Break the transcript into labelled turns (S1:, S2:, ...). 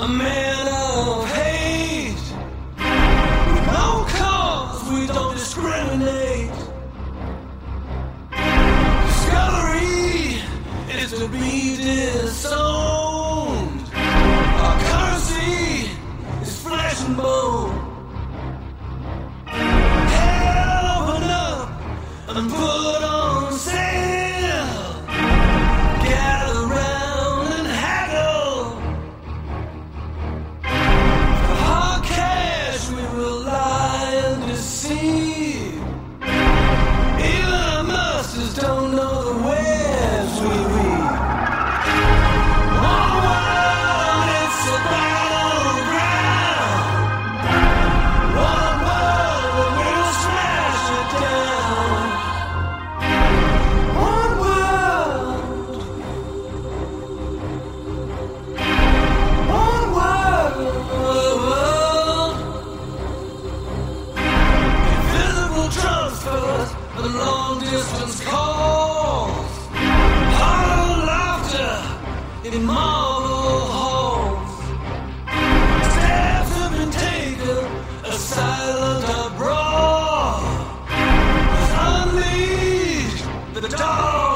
S1: a man of hate. With no cause, we don't discriminate. Discovery is to be disowned. Our currency is flesh and bone. Hell, open up and put on sale. Gather round and haggle. For hard cash we will lie and deceive. Even our masters don't know the webs we weave. One world, it's a battleground. One world, we'll smash it down. One world. One world. Invisible transfers and long distance calls. Hollow laughter in marble halls. Steps have been taken, a silent uproar has unleashed the dark.